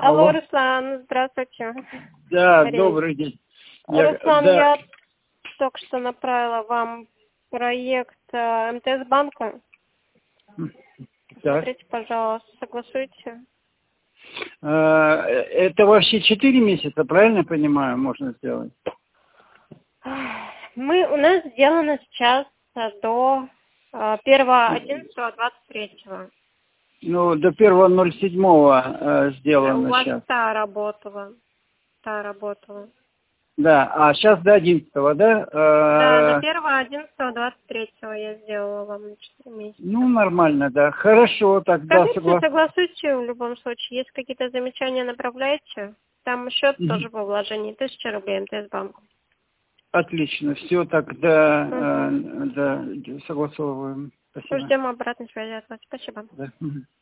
Алло, Руслан, здравствуйте. Да, Мария. добрый день. Руслан, я только что направила вам проект МТС банка. Смотрите, пожалуйста, согласуйте. Это вообще 4 месяца, правильно я понимаю, можно сделать? У нас сделано сейчас до 1.11.23. Ну, до 1.07 сделано У вас сейчас. та работала. Да, а сейчас до 11-го, да? Да, до 1.11.23 я сделала вам на 4 месяца. Ну, нормально, да. Хорошо, тогда Согласуйте в любом случае. Если какие-то замечания, направляйте. Там счет тоже по вложению. 1000 рублей МТС банку. Отлично, все, тогда да, согласовываем. Спасибо. Ждем обратной связи от вас. Спасибо. Да.